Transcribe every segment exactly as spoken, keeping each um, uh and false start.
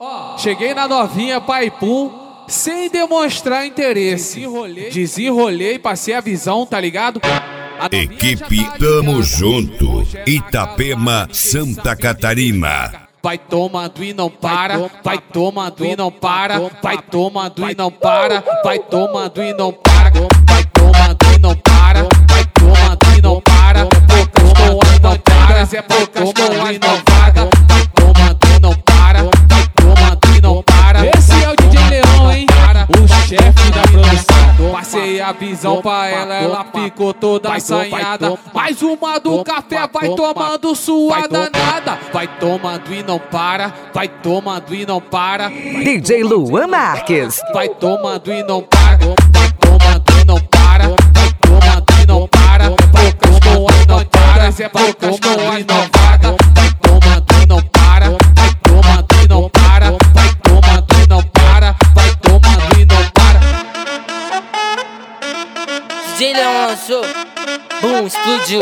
Cheguei na novinha Paipum sem demonstrar interesse. Desenrolei, desenrolei, passei a visão, tá ligado? Equipe Tamo Junto, Itapema, Santa Catarina. Vai tomando e não para, vai tomando e não para, vai tomando e não para, vai tomando e não para, vai tomando e não para, vai tomando e não para, Pokémon e não para, é Pokémon e não vaga, vai tomando e não para, vai tomando e não para. Esse é o D J Leão, hein? O chefe da produção. Passei a visão pra ela, ela ficou toda assanhada. Mais uma do café, vai tomando sua danada. Vai tomando e não para, vai tomando e não para. D J Luan Marques. Vai tomando e não para, vai tomando e não para, vai tomando e não para. Pokémon e não para, é Pokémon e não vaga. Vai tomando e não para, vai tomando e não para, vai tomando e não para, vai tomando e não para. D J Leão lançou, boom, explodiu.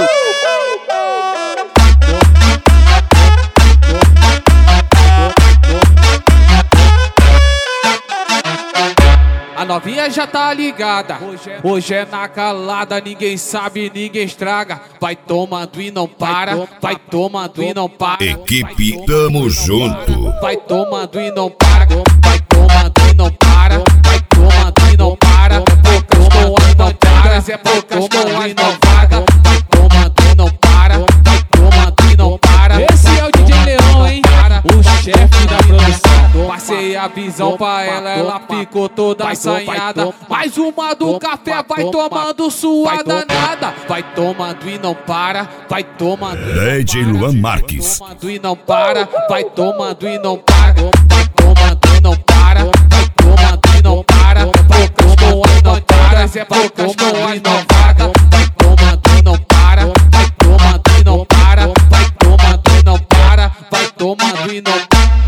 A novinha já tá ligada, hoje é na calada, ninguém sabe, ninguém estraga. Vai tomando e não para, vai tomando e não para. Equipe Tamo Junto. Vai tomando e não para, vai tomando e não para, vai tomando e não para. Pokémon e não para, é Pokémon e não vaga. Vai tomando e não para, vai tomando e não para. Esse é o D J Leão, hein? O chefe da produção. Passei a visão pra ela, ela ficou toda assanhada. Mais uma do café, vai tomando sua danada. Vai tomando e não para, vai tomando. D J Luan Marques. Vai tomando e não para, vai tomando e não para. Vai tomando e não para, vai tomando e não para. Pokémon e não para, é Pokémon e não vaga. Vai tomando e não para, vai tomando e não para, vai tomando e não para, vai tomando e não para.